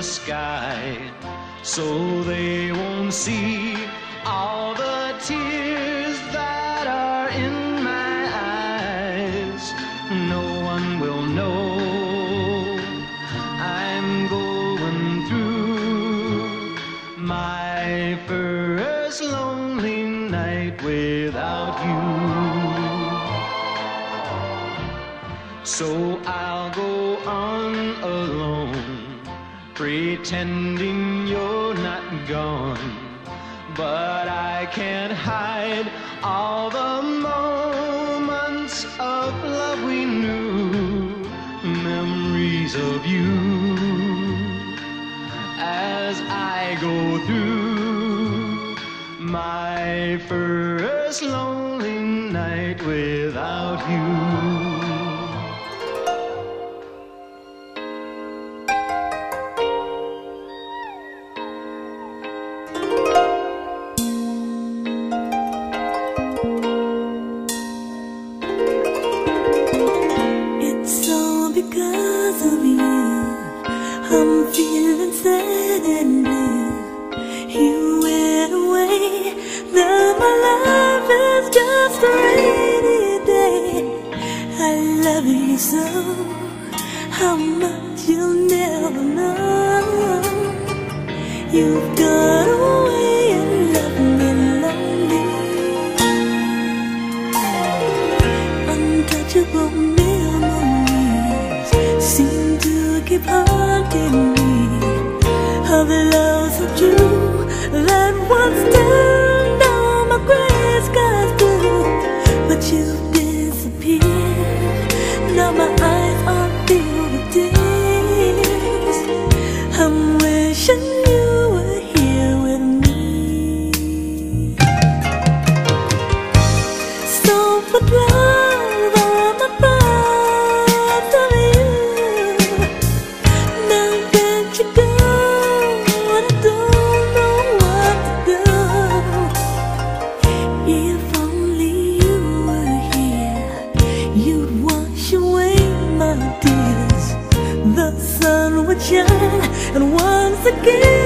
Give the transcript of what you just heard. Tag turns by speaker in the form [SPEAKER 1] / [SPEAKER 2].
[SPEAKER 1] sky, so they won't see all the tears that are in my eyes. No one will know I'm going through my first lonely night without you. So I'll go on alone, pretending you're not gone, but I can't hide all the moments of love we knew, memories of you, as I go through my first lonely night without you.
[SPEAKER 2] Because of you, I'm feeling sad and blue. You went away, now my life is just a rainy day. I love you so, how much you'll never know. You've gone away and left me lonely, untouchable seem to keep haunting me, of the loves of you that once turned down my gray skies blue. But you've disappeared, now my eyes are filled with tears. I'm wishing you were here with me. So put love on my thoughts of you. The sun would shine, and once again